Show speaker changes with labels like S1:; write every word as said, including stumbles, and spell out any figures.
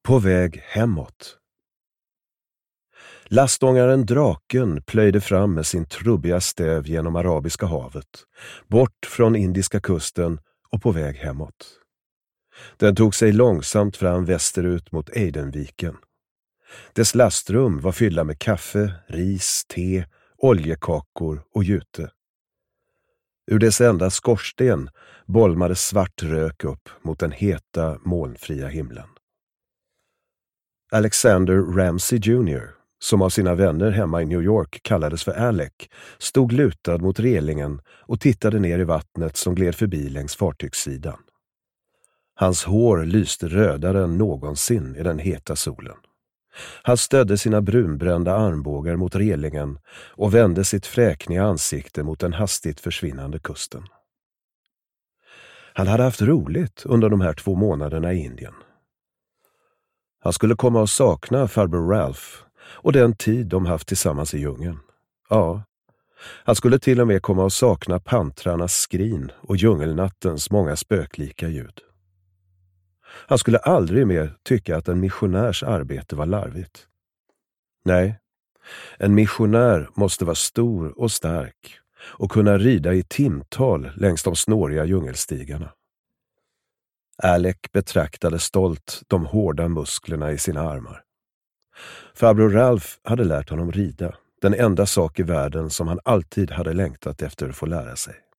S1: På väg hemåt. Lastångaren Draken plöjde fram med sin trubbiga stäv genom Arabiska havet, bort från Indiska kusten och på väg hemåt. Den tog sig långsamt fram västerut mot Aidenviken. Dess lastrum var fyllda med kaffe, ris, te, oljekakor och jute. Ur dess enda skorsten bolmade svart rök upp mot den heta, molnfria himlen. Alexander Ramsey junior, som av sina vänner hemma i New York kallades för Alec, stod lutad mot relingen och tittade ner i vattnet som gled förbi längs fartygssidan. Hans hår lyste rödare än någonsin i den heta solen. Han stödde sina brunbrända armbågar mot relingen och vände sitt fräkniga ansikte mot den hastigt försvinnande kusten. Han hade haft roligt under de här två månaderna i Indien. Han skulle komma att sakna farbror Ralph och den tid de haft tillsammans i djungeln. Ja, han skulle till och med komma att sakna pantrarnas skrin och djungelnattens många spöklika ljud. Han skulle aldrig mer tycka att en missionärs arbete var larvigt. Nej, en missionär måste vara stor och stark och kunna rida i timtal längs de snåriga djungelstigarna. Alec betraktade stolt de hårda musklerna i sina armar. Farbror Ralph hade lärt honom rida, den enda sak i världen som han alltid hade längtat efter att få lära sig.